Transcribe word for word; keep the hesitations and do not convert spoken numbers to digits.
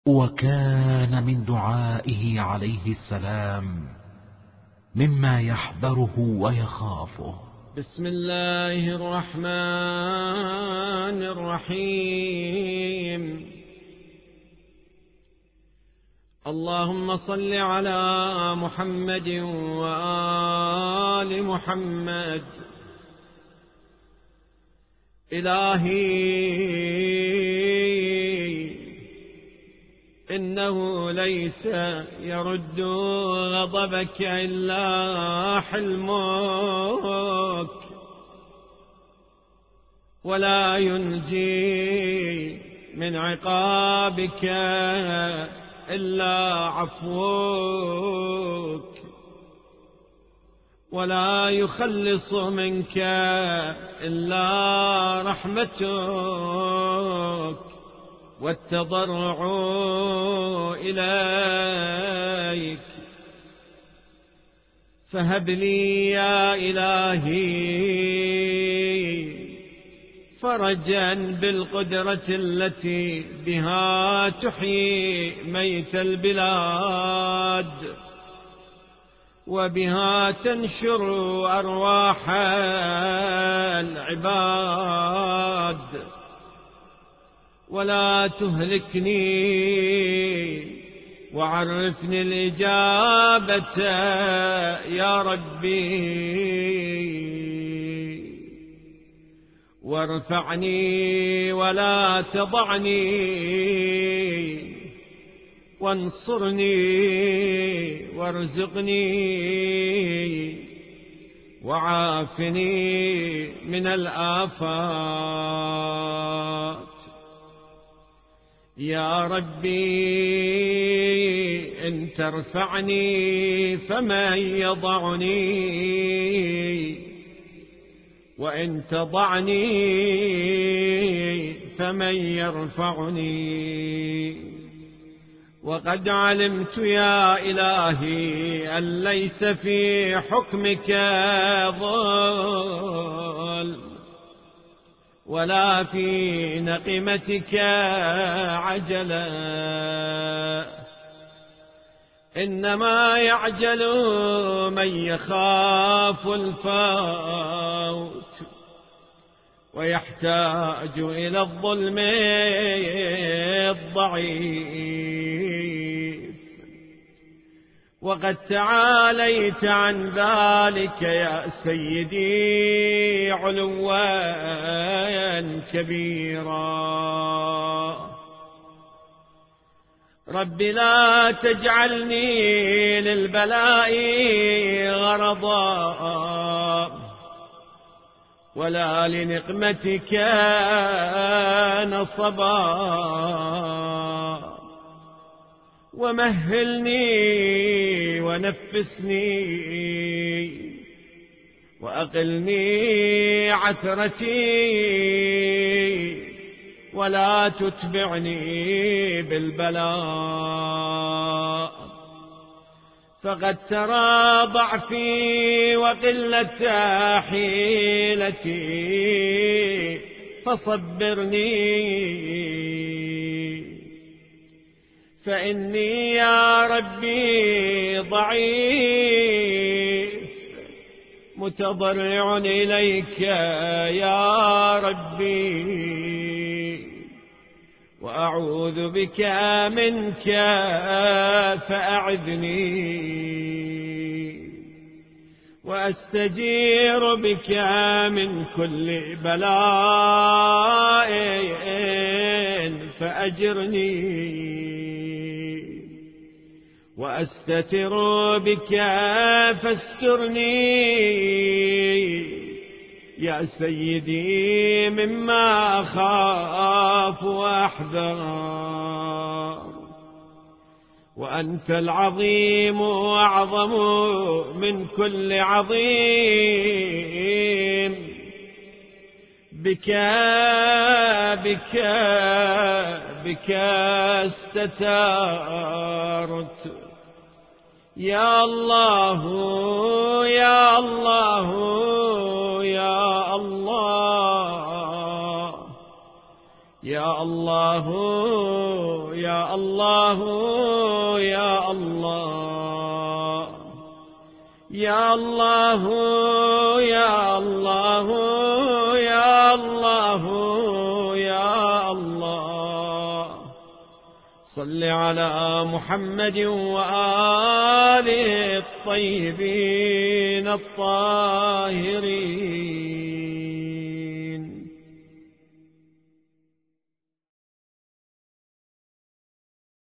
وكان من دعائه عليه السلام مما يحذره ويخافه. بسم الله الرحمن الرحيم. اللهم صل على محمد وآل محمد. إلهي إنه ليس يرد غضبك إلا حلمك، ولا ينجي من عقابك إلا عفوك، ولا يخلص منك إلا رحمتك والتضرع إليك. فهب لي يا إلهي فرجا بالقدرة التي بها تحيي ميت البلاد، وبها تنشر أرواح العباد، ولا تهلكني وعرفني الإجابة يا ربي، وارفعني ولا تضعني، وانصرني وارزقني وعافني من الآفات. يا ربي إن ترفعني فمن يضعني، وإن تضعني فمن يرفعني. وقد علمت يا إلهي أن ليس في حكمك ظلم، ولا في نقمتك عجلا، إنما يعجل من يخاف الفوت ويحتاج إلى الظلم الضعيف. وقد تعاليت عن ذلك يا سيدي علوا كبيرا. رب لا تجعلني للبلاء غرضا، ولا لنقمتك نصبا، ومهلني ونفسني وأقلني عثرتي، ولا تتبعني بالبلاء. فقد ترى ضعفي وقلة حيلتي، فصبرني فإني يا ربي ضعيف متضرع إليك يا ربي، وأعوذ بك منك فأعذني، وأستجير بك من كل بلاء فأجرني، وأستتر بك فاسترني يا سيدي مما أخاف وأحذر. وأنت العظيم أعظم من كل عظيم، بك بك بك استترت يا الله يا الله يا الله يا الله يا الله يا الله يا الله يا الله يا الله يا الله صل على محمد وآله الطيبين الطاهرين